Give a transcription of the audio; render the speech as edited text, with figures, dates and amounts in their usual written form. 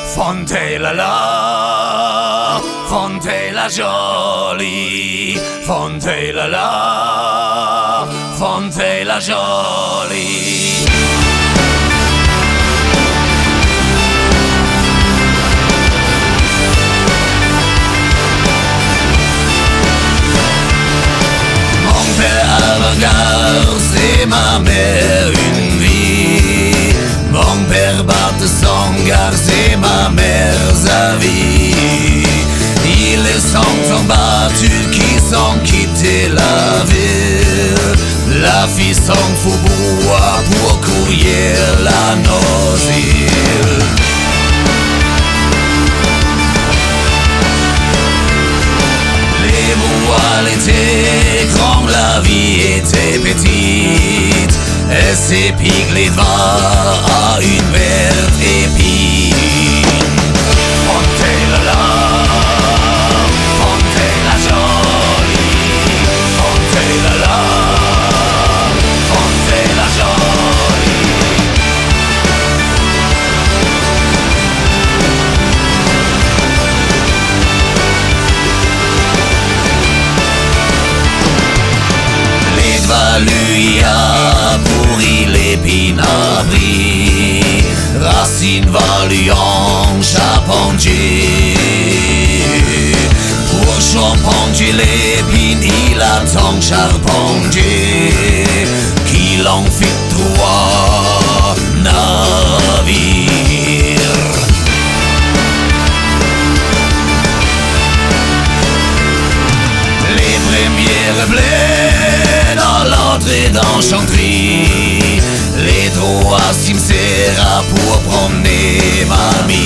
Fontella, Fontella jolie, Fontella, Fontella jolie. Mon père avant-garde, c'est ma mère une vie. Mon père batte son gars, c'est ma mère sa vie. Ils sont battus qui sont quittés la ville. La fille sont faubourg pour courir la nausée. Les bois l'étaient grands, la vie était petite. Et ses pics les va à une verte épine. Fontella, Fontella jolie, Fontella, Fontella jolie. Les lui a pourri l'épinabri, racine valuant charpentier. Pour charpentier l'épine, il attend charpentier qui l'en fit trois navires. Les premières blés dans l'entrée d'enchanterie, les droits cimetières pour promener mamie.